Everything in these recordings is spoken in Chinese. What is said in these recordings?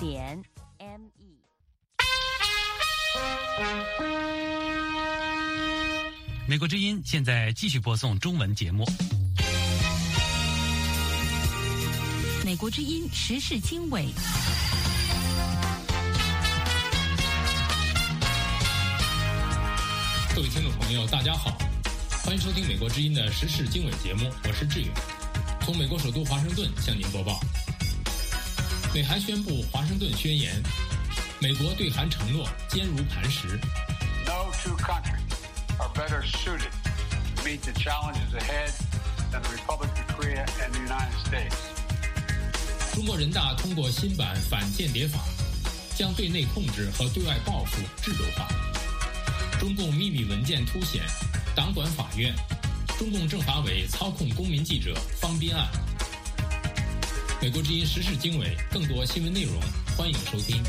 美国之音现在继续播送中文节目。 美国之音时事经纬。 各位听众朋友，大家好，欢迎收听美国之音的时事经纬节目，我是志远，从美国首都华盛顿向您播报。美韩宣布华盛顿宣言，美国对韩承诺坚如磐石。 No two countries are better suited to meet the challenges ahead than the Republic of Korea and the United States. 中国人大通过新版反间谍法，将对内控制和对外报复制度化。中共秘密文件凸显党管法院，中共政法委操控公民记者方斌案。美国之音时事经纬，更多新闻内容，欢迎收听。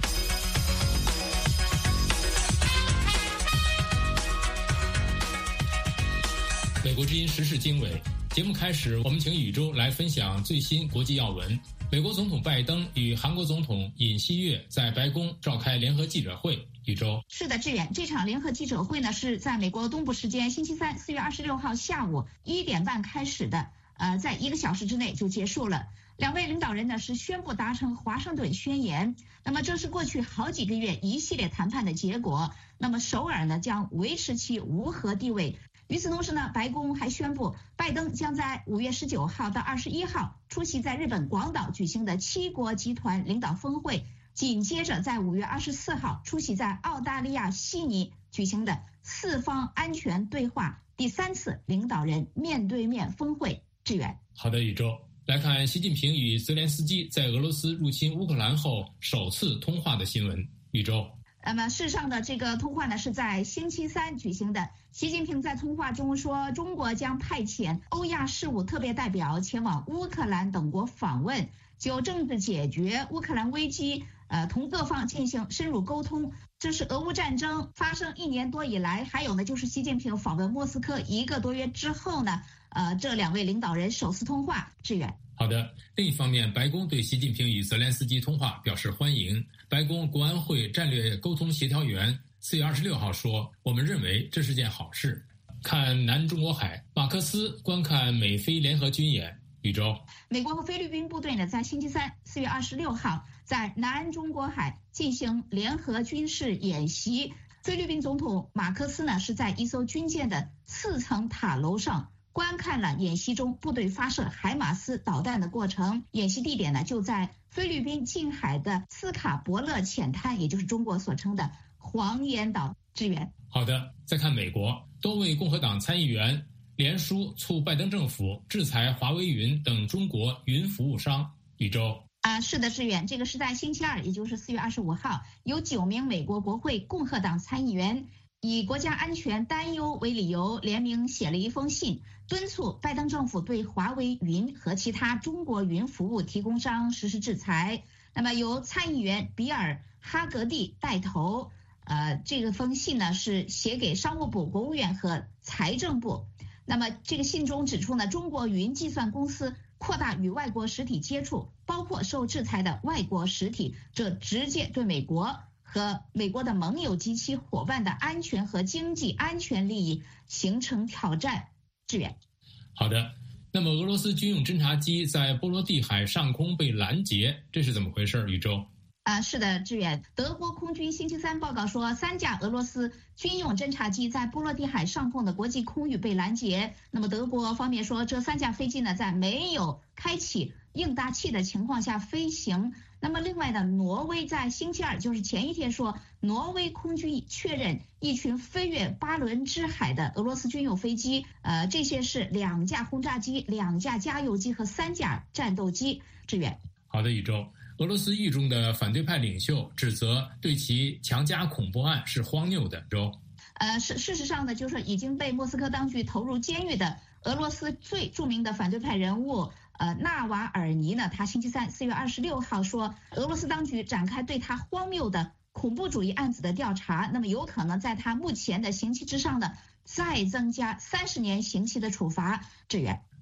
美国之音时事经纬节目开始，我们请宇宙来分享最新国际要闻。美国总统拜登与韩国总统尹锡悦在白宫召开联合记者会。宇宙。 是的，志远，这场联合记者会呢是在美国东部时间星期三4月26号下午1点半开始的，在1个小时之内就结束了。两位领导人呢是宣布达成华盛顿宣言，那么这是过去好几个月一系列谈判的结果。那么首尔呢将维持其无核地位。与此同时呢，白宫还宣布，拜登将在5月19号到21号出席在日本广岛举行的7国集团领导峰会，紧接着在5月24号出席在澳大利亚悉尼举行的4方安全对话第3次领导人面对面峰会。志远。 好的，宇宙。来看习近平与泽连斯基在俄罗斯入侵乌克兰后首次通话的新闻。宇宙。 那么事实上的这个通话呢是在星期三举行的。习近平在通话中说，中国将派遣欧亚事务特别代表前往乌克兰等国访问，就政治解决乌克兰危机同各方进行深入沟通。这是俄乌战争发生1年多以来，还有呢就是习近平访问莫斯科1个多月之后呢，这两位领导人首次通话。志远。 好的。另一方面，白宫对习近平与泽连斯基通话表示欢迎。白宫国安会战略沟通协调员4月26号说，我们认为这是件好事。看南中国海，马克思观看美菲联合军演。宇宙。 美国和菲律宾部队呢在星期三4月26号在南中国海进行联合军事演习。菲律宾总统马克思呢是在一艘军舰的4层塔楼上观看了演习中部队发射海马斯导弹的过程。演习地点呢就在菲律宾近海的斯卡伯勒浅滩，也就是中国所称的黄岩岛。支援。 好的。再看美国，多位共和党参议员联署促拜登政府制裁华为云等中国云服务商。宇宙。 是的，志远，这个是在星期二，也就是4月25号，有9名美国国会共和党参议员以国家安全担忧为理由，联名写了一封信，敦促拜登政府对华为云和其他中国云服务提供商实施制裁。那么由参议员比尔·哈格蒂带头，这个封信呢是写给商务部、国务院和财政部。那么这个信中指出呢，中国云计算公司扩大与外国实体接触，包括受制裁的外国实体，这直接对美国和美国的盟友及其伙伴的安全和经济安全利益形成挑战。志远。 好的。那么俄罗斯军用侦察机在波罗的海上空被拦截，这是怎么回事？宇宙。 是的，志远。德国空军星期三报告说，3架俄罗斯军用侦察机在波罗的海上空的国际空域被拦截。那么德国方面说，这3架飞机呢在没有开启应答器的情况下飞行。那么另外呢，挪威在星期二，就是前一天说，挪威空军确认一群飞越巴伦支海的俄罗斯军用飞机，这些是2架轰炸机、2架加油机和3架战斗机。志远。 好的，宇宙。俄罗斯狱中的反对派领袖指责对其强加恐怖案是荒谬的。 事实上呢，就是已经被莫斯科当局投入监狱的俄罗斯最著名的反对派人物纳瓦尔尼呢，他星期三4月26号说，俄罗斯当局展开对他荒谬的恐怖主义案子的调查，那么有可能在他目前的刑期之上呢再增加30年刑期的处罚。志远。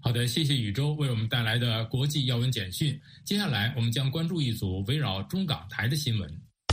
好的，谢谢宇宙为我们带来的国际要闻简讯。接下来我们将关注一组围绕中港台的新闻。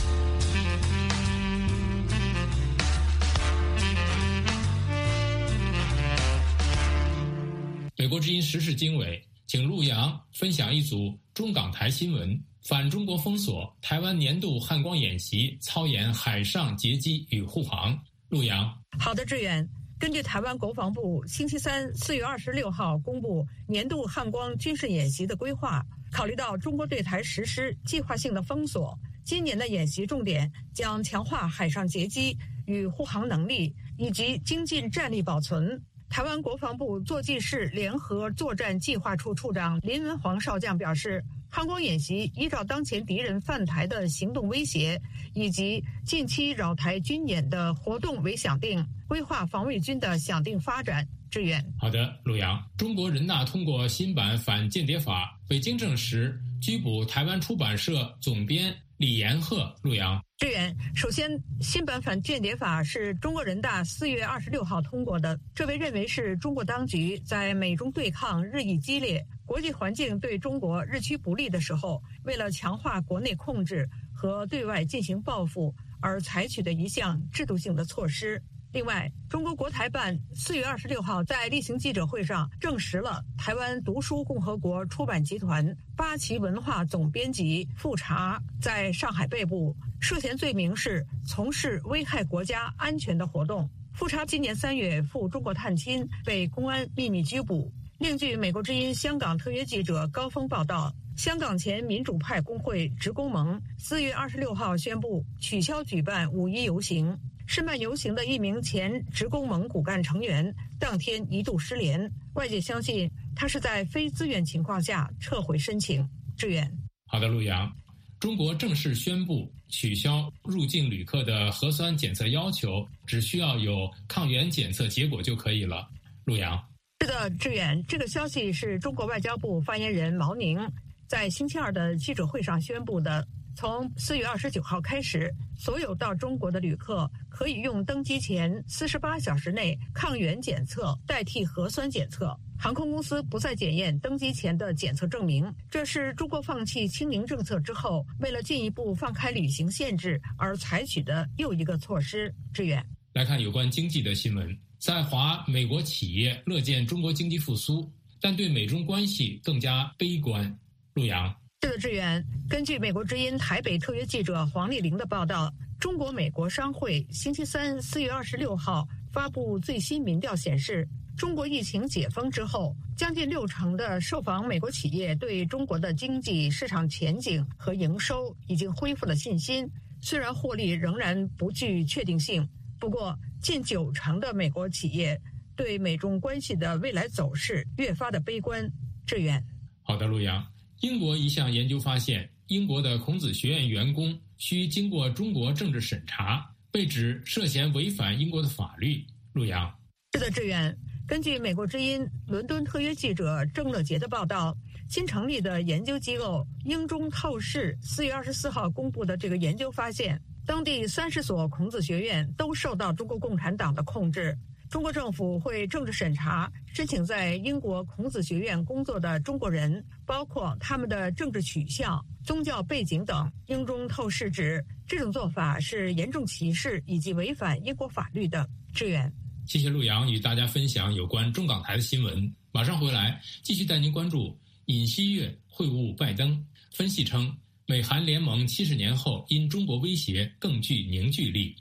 美国之音时事经纬，请陆洋分享一组中港台新闻。反中国封锁，台湾年度汉光演习操演海上截击与护航。陆洋。 好的，志远。根据台湾国防部星期三4月26号公布年度汉光军事演习的规划，考虑到中国对台实施计划性的封锁，今年的演习重点将强化海上截击与护航能力，以及精进战力保存。台湾国防部作技室联合作战计划处处长林文煌少将表示，汉光演习依照当前敌人犯台的行动威胁以及近期扰台军演的活动为想定，规划防卫军的想定发展。志远。 好的，陆洋。中国人大通过新版反间谍法，北京证实拘捕台湾出版社总编李延鹤。陆洋。 志远，首先，新版反间谍法是中国人大4月26号通过的，这被认为是中国当局在美中对抗日益激烈、国际环境对中国日趋不利的时候，为了强化国内控制和对外进行报复而采取的一项制度性的措施。另外，中国国台办4月26号在例行记者会上证实了台湾读书共和国出版集团八旗文化总编辑富察在上海被捕，涉嫌罪名是从事危害国家安全的活动。富察今年3月赴中国探亲，被公安秘密拘捕。另据美国之音香港特约记者高峰报道，香港前民主派工会职工盟4月26号宣布取消举办5·1游行。申办游行的一名前职工盟骨干成员当天一度失联，外界相信他是在非自愿情况下撤回申请。志远。 好的，陆洋。中国正式宣布取消入境旅客的核酸检测要求，只需要有抗原检测结果就可以了。陆洋。 是的，志远，这个消息是中国外交部发言人毛宁在星期二的记者会上宣布的。从4月29号开始，所有到中国的旅客可以用登机前48小时内抗原检测代替核酸检测，航空公司不再检验登机前的检测证明。这是中国放弃清零政策之后，为了进一步放开旅行限制而采取的又一个措施。志远。 来看有关经济的新闻，在华美国企业乐见中国经济复苏，但对美中关系更加悲观。陆洋。 是的，志远。根据美国之音台北特约记者黄丽玲的报道，中国美国商会星期三4月26号发布最新民调显示，中国疫情解封之后，将近60%的受访美国企业对中国的经济市场前景和营收已经恢复了信心，虽然获利仍然不具确定性，不过近90%的美国企业对美中关系的未来走势越发的悲观。志远。 好的，陆洋。英国一项研究发现，英国的孔子学院员工需经过中国政治审查，被指涉嫌违反英国的法律。陆洋。 是的，志远。根据美国之音伦敦特约记者郑乐杰的报道，新成立的研究机构英中透视4月24号公布的这个研究发现，当地30所孔子学院都受到中国共产党的控制。中国政府会政治审查申请在英国孔子学院工作的中国人，包括他们的政治取向、宗教背景等。英中透视指这种做法是严重歧视以及违反英国法律的。志远。 谢谢陆洋与大家分享有关中港台的新闻。马上回来继续带您关注尹锡悦会晤拜登，分析称美韩联盟70年后因中国威胁更具凝聚力。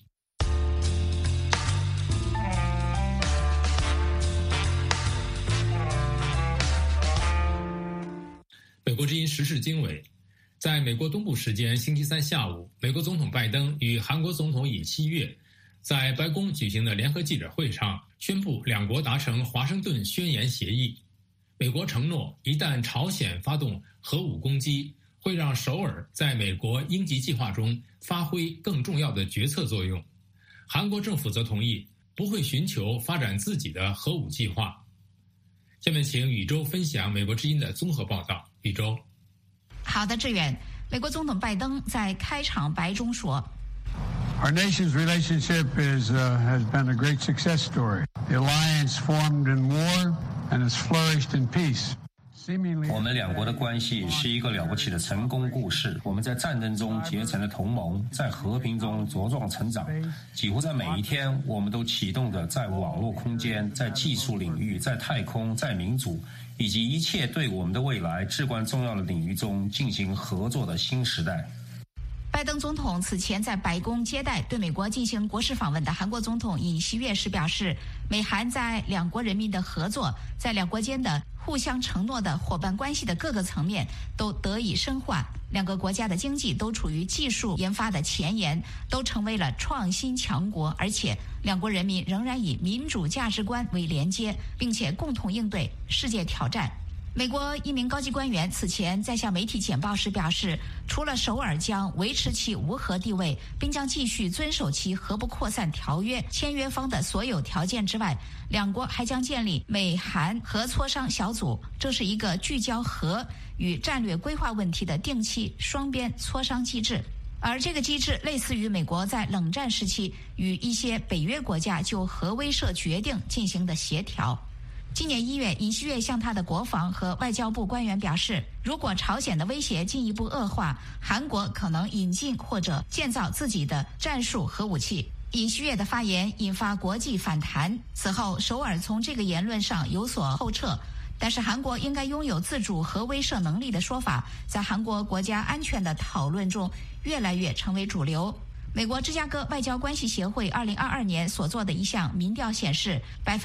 美国之音时事经纬，在美国东部时间星期三下午，美国总统拜登与韩国总统尹锡悦在白宫举行的联合记者会上宣布，两国达成华盛顿宣言协议。美国承诺，一旦朝鲜发动核武攻击，会让首尔在美国英吉计划中发挥更重要的决策作用。韩国政府则同意不会寻求发展自己的核武计划。下面请宇宙分享美国之音的综合报道。宇宙。 好的，志远。美国总统拜登在开场白中说 Our nation's relationship has been a great success story. The alliance formed in war and has flourished in peace. 我们两国的关系是一个了不起的成功故事。我们在战争中结成了同盟，在和平中茁壮成长。几乎在每一天，我们都启动着在网络空间、在技术领域、在太空、在民主以及一切对我们的未来至关重要的领域中进行合作的新时代。 拜登总统此前在白宫接待对美国进行国事访问的韩国总统尹锡悦时表示，美韩在两国人民的合作，在两国间的互相承诺的伙伴关系的各个层面都得以深化，两个国家的经济都处于技术研发的前沿，都成为了创新强国，而且两国人民仍然以民主价值观为连接，并且共同应对世界挑战。美国一名高级官员此前在向媒体简报时表示，除了首尔将维持其无核地位，并将继续遵守其核不扩散条约签约方的所有条件之外，两国还将建立美韩核磋商小组，这是一个聚焦核与战略规划问题的定期双边磋商机制。而这个机制类似于美国在冷战时期与一些北约国家就核威慑决定进行的协调。今年1月，尹锡悦向他的国防和外交部官员表示，如果朝鲜的威胁进一步恶化，韩国可能引进或者建造自己的战术核武器。尹锡悦的发言引发国际反弹，此后首尔从这个言论上有所后撤，但是韩国应该拥有自主核威慑能力的说法，在韩国国家安全的讨论中越来越成为主流。美国芝加哥外交关系协会2022年所做的一项民调显示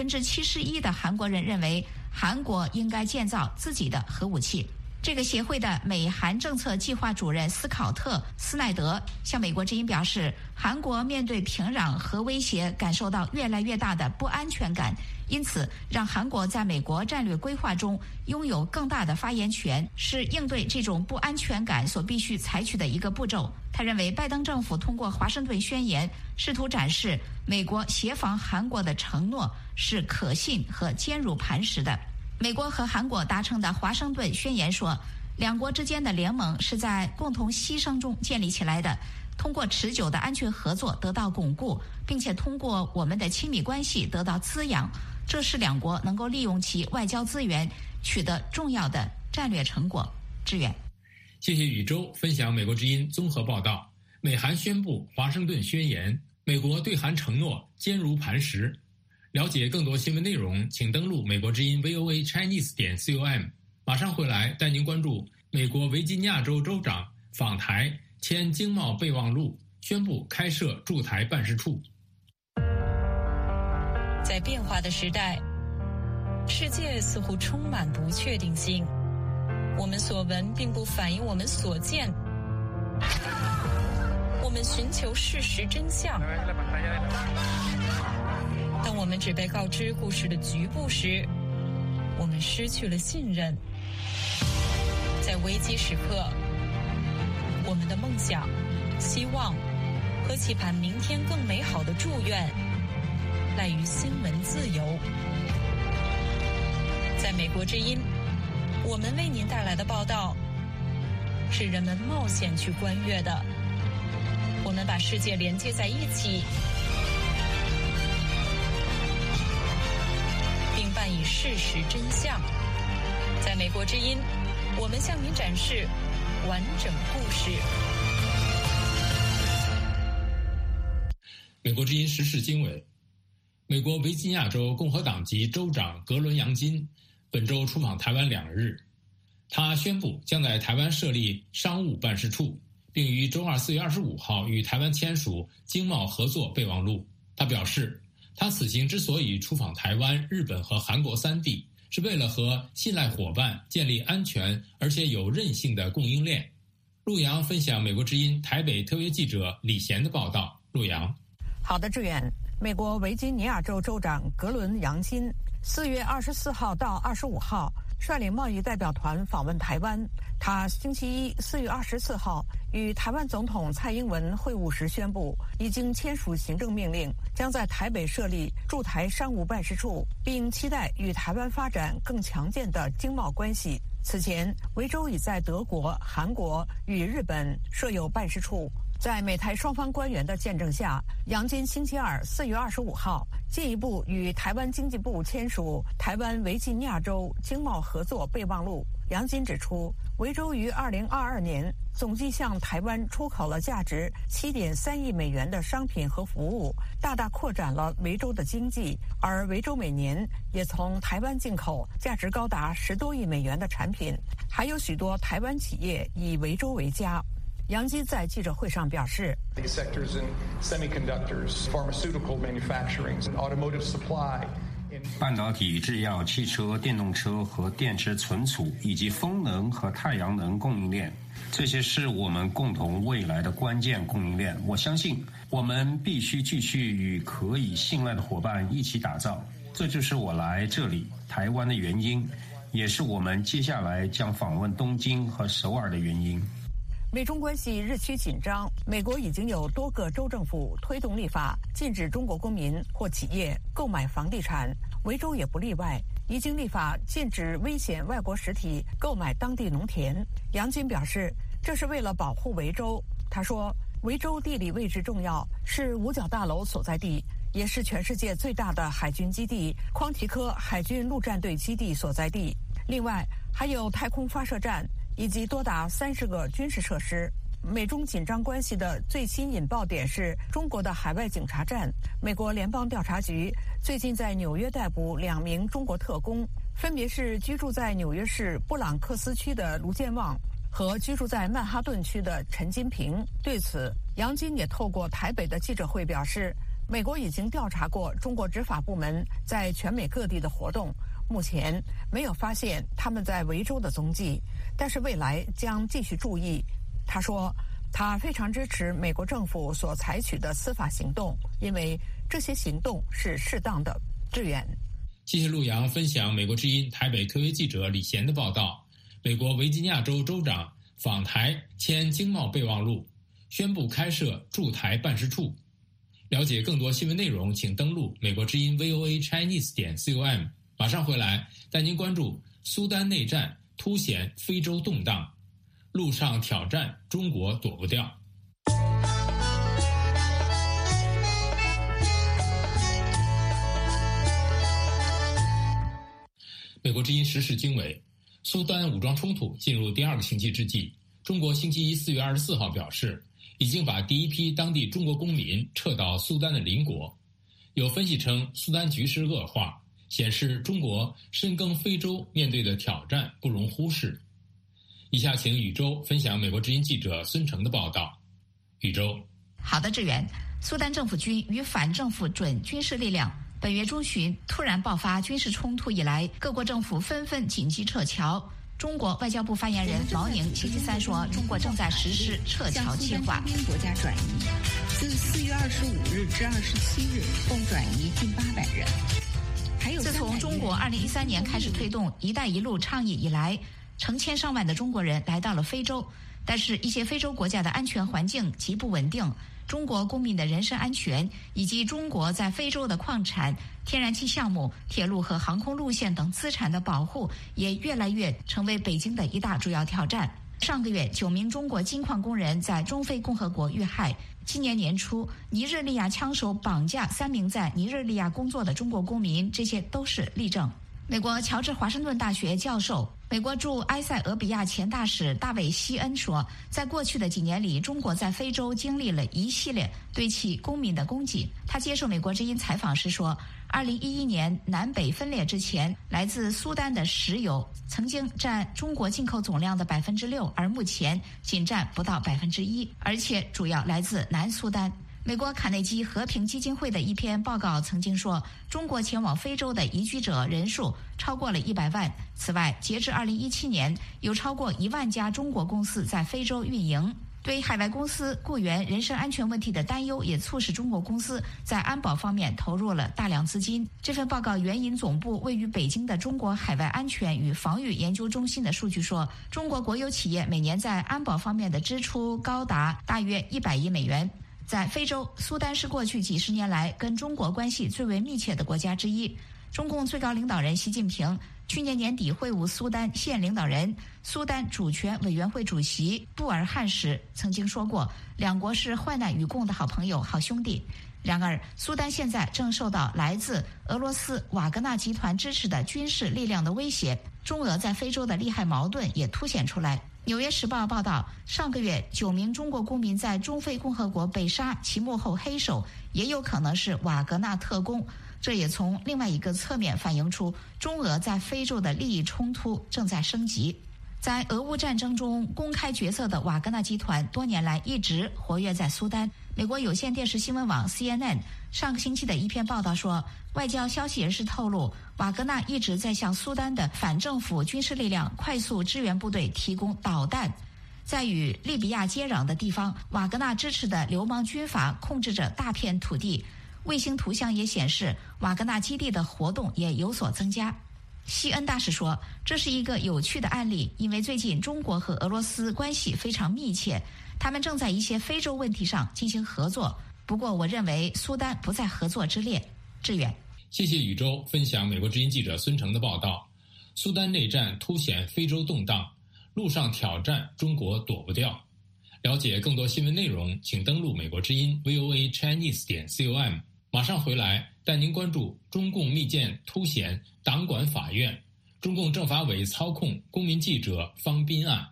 ，71%的韩国人认为韩国应该建造自己的核武器。这个协会的美韩政策计划主任斯考特·斯奈德向美国之音表示，韩国面对平壤核威胁感受到越来越大的不安全感，因此让韩国在美国战略规划中拥有更大的发言权，是应对这种不安全感所必须采取的一个步骤。他认为拜登政府通过华盛顿宣言试图展示美国协防韩国的承诺是可信和坚如磐石的。美国和韩国达成的华盛顿宣言说，两国之间的联盟是在共同牺牲中建立起来的，通过持久的安全合作得到巩固，并且通过我们的亲密关系得到滋养，这是两国能够利用其外交资源取得重要的战略成果。志远， 谢谢宇宙分享美国之音综合报道。美韩宣布华盛顿宣言，美国对韩承诺坚如磐石。了解更多新闻内容，请登录美国之音 voachinese.com。马上回来带您关注美国维吉尼亚州州长访台签经贸备忘录，宣布开设驻台办事处。 在变化的时代，世界似乎充满不确定性。我们所闻并不反映我们所见。我们寻求事实真相。当我们只被告知故事的局部时，我们失去了信任。在危机时刻，我们的梦想、希望和期盼明天更美好的祝愿，赖于新闻自由。在美国之音，我们为您带来的报道是人们冒险去观阅的。我们把世界连接在一起，并伴以事实真相。在美国之音，我们向您展示完整故事。 美国之音时事经纬：美国维吉尼亚州共和党籍州长格伦·杨金本周出访台湾2日，他宣布将在台湾设立商务办事处，并于周2 4月25号与台湾签署经贸合作备忘录。他表示，他此行之所以出访台湾、日本和韩国3地，是为了和信赖伙伴建立安全而且有韧性的供应链。陆阳分享美国之音台北特约记者李贤的报道。陆阳， 好的，志远。美国维吉尼亚州州长格伦·杨金4月24号到25号率领贸易代表团访问台湾。他星期一4月24号与台湾总统蔡英文会晤时宣布，已经签署行政命令，将在台北设立驻台商务办事处，并期待与台湾发展更强健的经贸关系。此前，维州已在德国、韩国与日本设有办事处。在美台双方官员的见证下，杨金星期二4月25号进一步与台湾经济部签署台湾维吉尼亚州经贸合作备忘录。杨金指出，维州于2022年总计向台湾出口了价值7.3亿美元的商品和服务，大大扩展了维州的经济，而维州每年也从台湾进口价值高达10多亿美元的产品，还有许多台湾企业以维州为家。杨基在记者会上表示， These sectors in semiconductors, pharmaceutical manufacturing, and automotive supply. 半导体、制药、汽车、电动车和电池存储，以及风能和太阳能供应链，这些是我们共同未来的关键供应链。我相信我们必须继续与可以信赖的伙伴一起打造，这就是我来这里台湾的原因，也是我们接下来将访问东京和首尔的原因。 美中关系日趋紧张，美国已经有多个州政府推动立法，禁止中国公民或企业购买房地产，维州也不例外，已经立法禁止危险外国实体购买当地农田。杨金表示，这是为了保护维州。他说，维州地理位置重要，是五角大楼所在地，也是全世界最大的海军基地匡提科海军陆战队基地所在地。另外，还有太空发射站以及多达30个军事设施。美中紧张关系的最新引爆点是中国的海外警察站。美国联邦调查局最近在纽约逮捕2名中国特工，分别是居住在纽约市布朗克斯区的卢建旺和居住在曼哈顿区的陈金平。对此，杨金也透过台北的记者会表示，美国已经调查过中国执法部门在全美各地的活动，目前没有发现他们在维州的踪迹，但是未来将继续注意。他说，他非常支持美国政府所采取的司法行动，因为这些行动是适当的。志远， 谢谢陆阳分享美国之音台北特约记者李贤的报道。美国维吉尼亚州州长访台签经贸备忘录，宣布开设驻台办事处。了解更多新闻内容，请登录美国之音 voachinese.com。马上回来带您关注苏丹内战凸显非洲动荡，陆上挑战中国躲不掉。美国之音时事经纬，苏丹武装冲突进入第2个星期之际，中国星期一4月24号表示，已经把第一批当地中国公民撤到苏丹的邻国。有分析称，苏丹局势恶化，显示中国深耕非洲面对的挑战不容忽视。以下请宇宙分享美国之音记者孙成的报道。宇宙， 好的，志远。苏丹政府军与反政府准军事力量本月中旬突然爆发军事冲突以来，各国政府纷纷紧急撤侨。中国外交部发言人毛宁星期三说，中国正在实施撤侨计划。 国家转移，自4月25日至27日，共转移近800人。 自从中国2013年开始推动“一带一路”倡议以来，成千上万的中国人来到了非洲，但是一些非洲国家的安全环境极不稳定，中国公民的人身安全以及中国在非洲的矿产、天然气项目、铁路和航空路线等资产的保护也越来越成为北京的一大主要挑战。上个月9名中国金矿工人在中非共和国遇害，今年年初尼日利亚枪手绑架3名在尼日利亚工作的中国公民，这些都是例证。美国乔治华盛顿大学教授、美国驻埃塞俄比亚前大使大卫·希恩说，在过去的几年里，中国在非洲经历了一系列对其公民的攻击。他接受美国之音采访时说，2011年南北分裂之前，来自苏丹的石油曾经占中国进口总量的6%，而目前仅占不到1%，而且主要来自南苏丹。美国卡内基和平基金会的一篇报告曾经说，中国前往非洲的移居者人数超过了100万。此外，截至2017年，有超过1万家中国公司在非洲运营。对海外公司雇员人身安全问题的担忧，也促使中国公司在安保方面投入了大量资金。这份报告援引总部位于北京的中国海外安全与防御研究中心的数据说，中国国有企业每年在安保方面的支出高达大约100亿美元。在非洲，苏丹是过去几十年来跟中国关系最为密切的国家之一。中共最高领导人习近平去年年底会晤苏丹现领导人、苏丹主权委员会主席布尔汉时曾经说过，两国是患难与共的好朋友、好兄弟。然而，苏丹现在正受到来自俄罗斯瓦格纳集团支持的军事力量的威胁，中俄在非洲的利害矛盾也凸显出来。纽约时报报道，上个月9名中国公民在中非共和国被杀，其幕后黑手也有可能是瓦格纳特工。这也从另外一个侧面反映出中俄在非洲的利益冲突正在升级。在俄乌战争中公开角色的瓦格纳集团多年来一直活跃在苏丹。美国有线电视新闻网 CNN 上个星期的一篇报道说，外交消息人士透露，瓦格纳一直在向苏丹的反政府军事力量快速支援部队提供导弹。在与利比亚接壤的地方，瓦格纳支持的流氓军阀控制着大片土地。卫星图像也显示，瓦格纳基地的活动也有所增加。西恩大使说，这是一个有趣的案例，因为最近中国和俄罗斯关系非常密切，他们正在一些非洲问题上进行合作。不过，我认为苏丹不在合作之列。志远， 谢谢宇宙分享美国之音记者孙成的报道。苏丹内战凸显非洲动荡，路上挑战中国躲不掉。了解更多新闻内容，请登录美国之音 voachinese.com。马上回来带您关注中共密件凸显党管法院，中共政法委操控公民记者方斌案。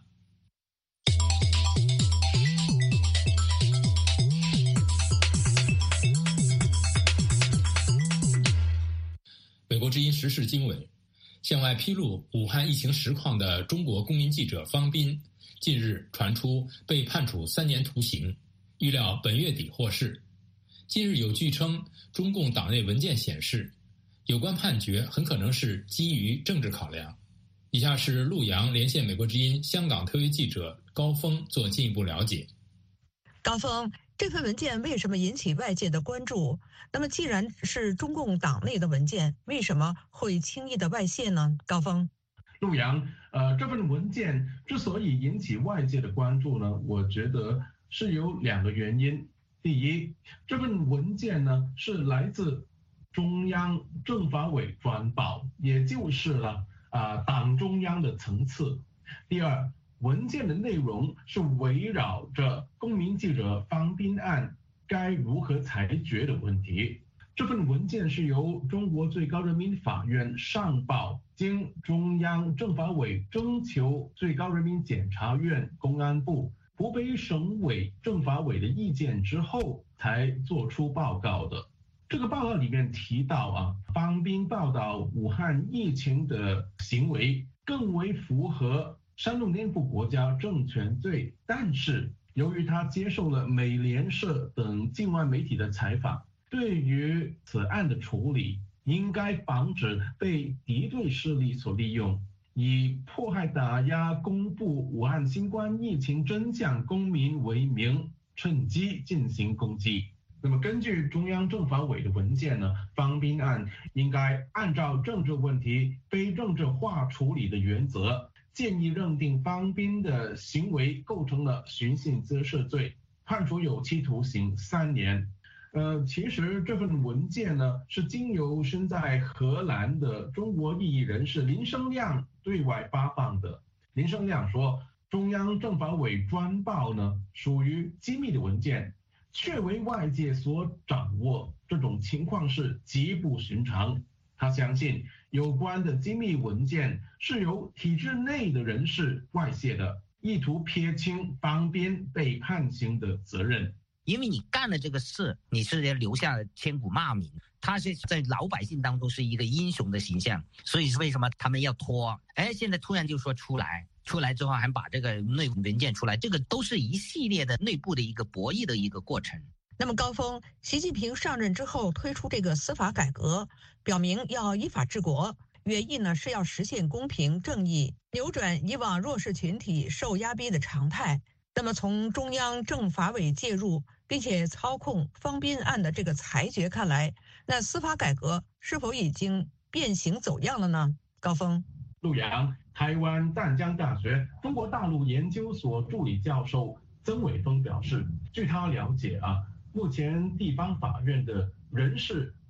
美国之音时事经纬，向外披露武汉疫情实况的中国公民记者方斌，近日传出被判处3年徒刑，预料本月底获释。近日有据称，中共党内文件显示，有关判决很可能是基于政治考量。以下是陆洋连线美国之音香港特约记者高峰做进一步了解。 高峰，这份文件为什么引起外界的关注？那么既然是中共党内的文件，为什么会轻易的外泄呢？高峰， 陆洋，这份文件之所以引起外界的关注呢，我觉得是有2个原因。第一，这份文件呢是来自中央政法委转报，也就是党中央的层次。第二，文件的内容是围绕着公民记者方斌案该如何裁决的问题。这份文件是由中国最高人民法院上报，经中央政法委征求最高人民检察院、公安部、湖北省委政法委的意见之后才做出报告的。这个报告里面提到方斌报道武汉疫情的行为更为符合煽动颠覆国家政权罪，但是由于他接受了美联社等境外媒体的采访，对于此案的处理应该防止被敌对势力所利用，以迫害打压公布武汉新冠疫情真相公民为名，趁机进行攻击。那么根据中央政法委的文件呢，方斌案应该按照政治问题非政治化处理的原则，建议认定方斌的行为构成了寻衅滋事罪，判处有期徒刑3年。其实这份文件呢是经由身在荷兰的中国异议人士林生亮对外发放的。林生亮说，中央政法委专报呢属于机密的文件，却为外界所掌握，这种情况是极不寻常。他相信有关的机密文件是由体制内的人士外泄的，意图撇清方斌被判刑的责任。 因为你干了这个事，你是留下了千古骂名，他是在老百姓当中是一个英雄的形象，所以是为什么他们要拖？现在突然就说出来之后还把这个内部文件出来，这个都是一系列的内部的一个博弈的一个过程。 那么高峰，习近平上任之后推出这个司法改革，表明要依法治国，原意呢是要实现公平正义，扭转以往弱势群体受压逼的常态。那么从中央政法委介入并且操控方斌案的这个裁决看来，那司法改革是否已经变形走样了呢？高峰， 陆洋，台湾淡江大学中国大陆研究所助理教授曾伟峰表示，据他了解目前地方法院的人事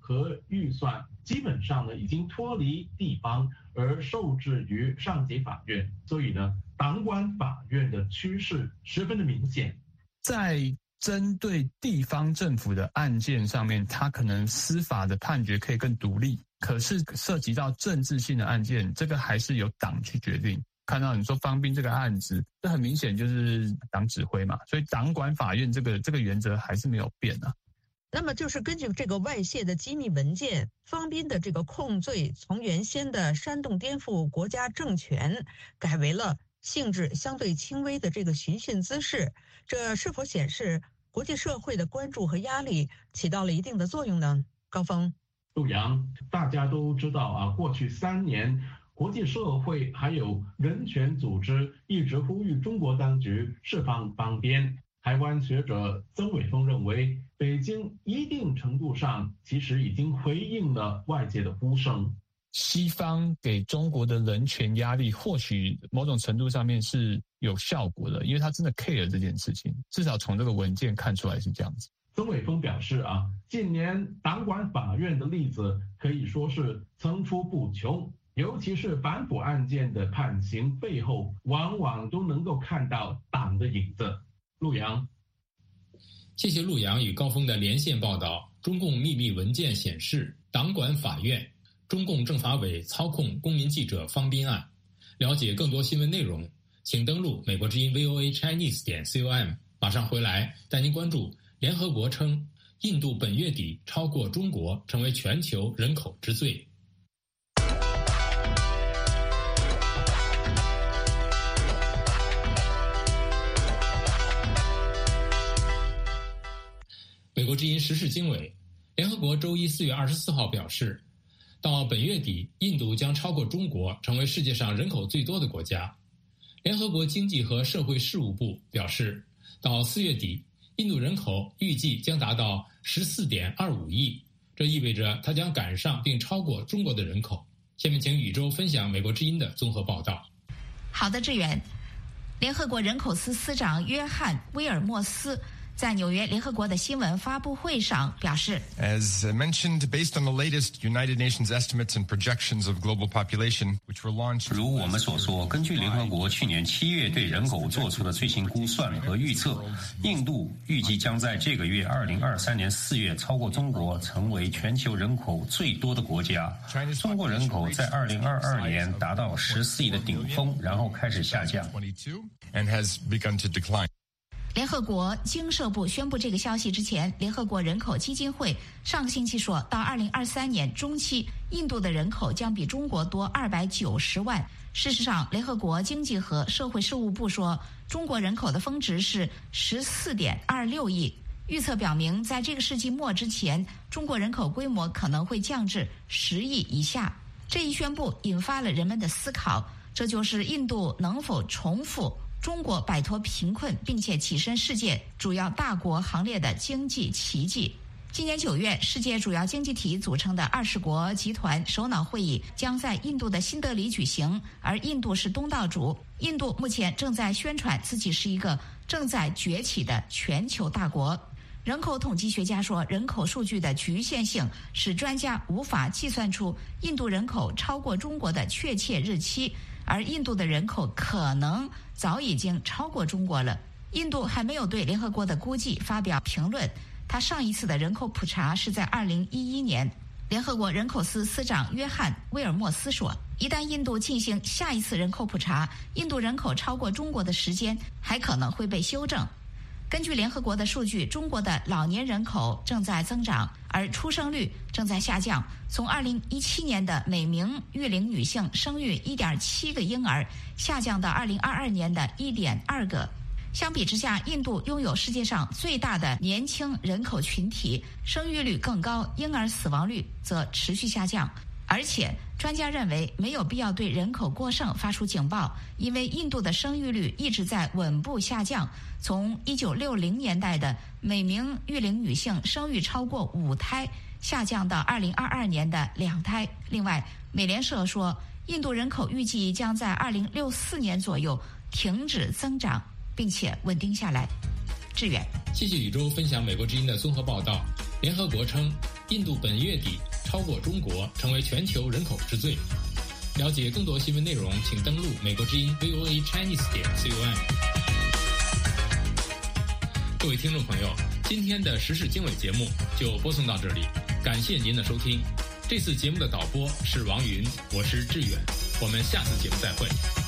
和预算基本上呢已经脱离地方而受制于上级法院，所以呢党管法院的趋势十分的明显。 在针对地方政府的案件上面，它可能司法的判决可以更独立，可是涉及到政治性的案件，这个还是由党去决定。看到你说方斌这个案子，这很明显就是党指挥嘛，所以党管法院这个原则还是没有变啊。 那么就是根据这个外泄的机密文件，方斌的这个控罪从原先的煽动颠覆国家政权，改为了性质相对轻微的这个寻衅滋事，这是否显示国际社会的关注和压力起到了一定的作用呢？高峰。 陆阳，大家都知道啊，过去3年，国际社会还有人权组织一直呼吁中国当局释放方斌。台湾学者曾伟峰认为，北京一定程度上其实已经回应了外界的呼声。 西方给中国的人权压力，或许某种程度上面是有效果的，因为他真的 care 这件事情，至少从这个文件看出来是这样子。 曾伟峰表示啊，近年党管法院的例子可以说是层出不穷，尤其是反腐案件的判刑背后，往往都能够看到党的影子。陆阳， 谢谢陆阳与高峰的连线报道。中共秘密文件显示，党管法院、中共政法委操控公民记者方斌案。了解更多新闻内容，请登录美国之音 voachinese.com。马上回来带您关注。联合国称，印度本月底超过中国，成为全球人口之最。美国之音时事经纬，联合国周一4月24号表示，到本月底，印度将超过中国，成为世界上人口最多的国家。联合国经济和社会事务部表示，到4月底，印度人口预计将达到14.25亿，这意味着它将赶上并超过中国的人口。下面请宇宙分享美国之音的综合报道。 好的，志远。联合国人口司司长约翰·威尔莫斯在纽约联合国的新闻发布会上表示 As mentioned, based on the latest United Nations estimates and projections of global population, which were launched. 如我们所说，根据联合国去年7月对人口做出的最新估算和预测，印度预计将在这个月2023年4月超过中国，成为全球人口最多的国家。中国人口在2022年达到14亿的顶峰，然后开始下降。 And has begun to decline. 联合国经社部宣布这个消息之前，联合国人口基金会上个星期说，到2023年中期，印度的人口将比中国多290万。事实上，联合国经济和社会事务部说，中国人口的峰值是14.26亿。预测表明，在这个世纪末之前，中国人口规模可能会降至10亿以下。这一宣布引发了人们的思考，这就是印度能否重复中国摆脱贫困并且跻身世界主要大国行列的经济奇迹。今年9月，世界主要经济体组成的20国集团首脑会议将在印度的新德里举行，而印度是东道主。印度目前正在宣传自己是一个正在崛起的全球大国。人口统计学家说，人口数据的局限性使专家无法计算出印度人口超过中国的确切日期，而印度的人口可能早已经超过中国了。印度还没有对联合国的估计发表评论，他上一次的人口普查是在2011年。联合国人口司司长约翰·威尔莫斯说，一旦印度进行下一次人口普查，印度人口超过中国的时间还可能会被修正。根据联合国的数据，中国的老年人口正在增长，而出生率正在下降。从2017年的每名育龄女性生育1.7个婴儿，下降到2022年的1.2个。相比之下，印度拥有世界上最大的年轻人口群体，生育率更高，婴儿死亡率则持续下降。而且专家认为没有必要对人口过剩发出警报，因为印度的生育率一直在稳步下降，从1960年代的每名育龄女性生育超过5胎，下降到2022年的2胎。另外，美联社说，印度人口预计将在2064年左右停止增长，并且稳定下来。志远， 谢谢宇宙分享美国之音的综合报道。联合国称， 印度本月底超过中国，成为全球人口之最。了解更多新闻内容，请登录美国之音 voachinese.com。各位听众朋友，今天的时事经纬节目就播送到这里，感谢您的收听。这次节目的导播是王云，我是志远，我们下次节目再会。